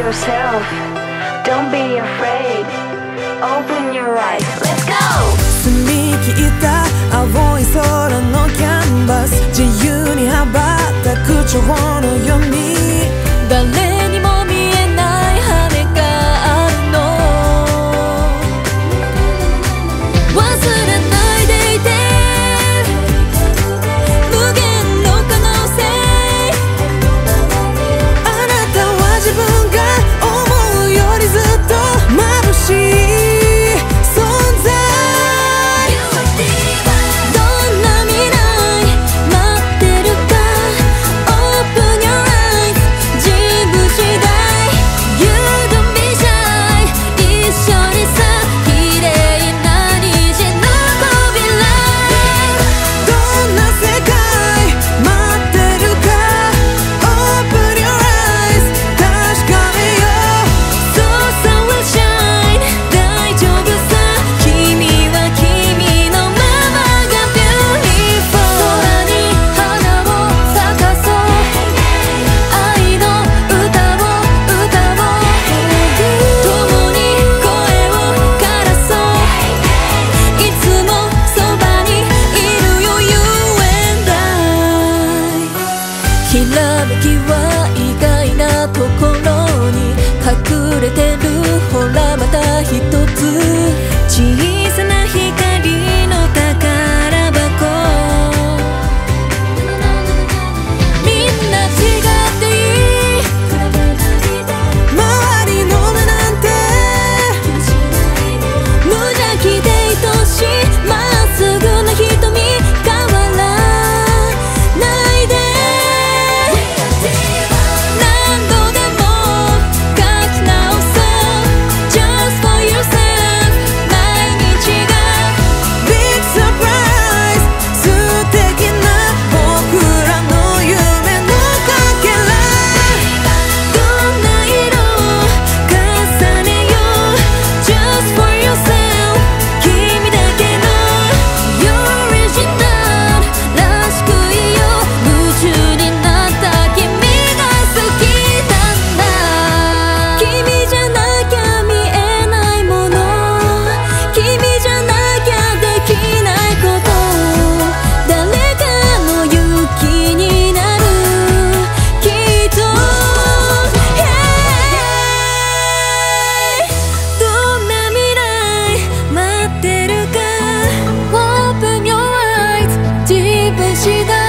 yourself. Don't be afraid. Open your eyes. Let's go! 澄み切った青い空のキャンバス、自由に羽ばたく蝶のように誰にも見えない羽があるの。忘れないでいて無限の可能性。あなたは自分が思うよりずっと眩しい存在。どんな未来待ってるか Open your eyes 自分次第 You don't be shy 一緒にさ綺麗な虹の扉。どんな世界待ってるか Open your eyes 確かめよう So sun will shine 大丈夫さ君は君のままが Beautiful 空に花を咲かそう愛の歌を歌おう共に声を枯らそういつもそばにいるよ You and I きらめきは意外なところに隠れてる。ほらまた一つ小さな光の宝箱。みんな違っていい周りの目なんて無邪気で愛しいまっすぐな瞳変わらないで。何度でも書き直そう Just for yourself 毎日が Big surprise 素敵な僕らの夢のかけら。どんな色を重ねよう Just for yourself 君だけの Your original らしくいよう夢中になった君が好きなんだ。君じゃなきゃ見えないもの君じゃなきゃできないこと誰かの勇気になるきっと Hey どんな未来待ってるか Open your eyes 自分次第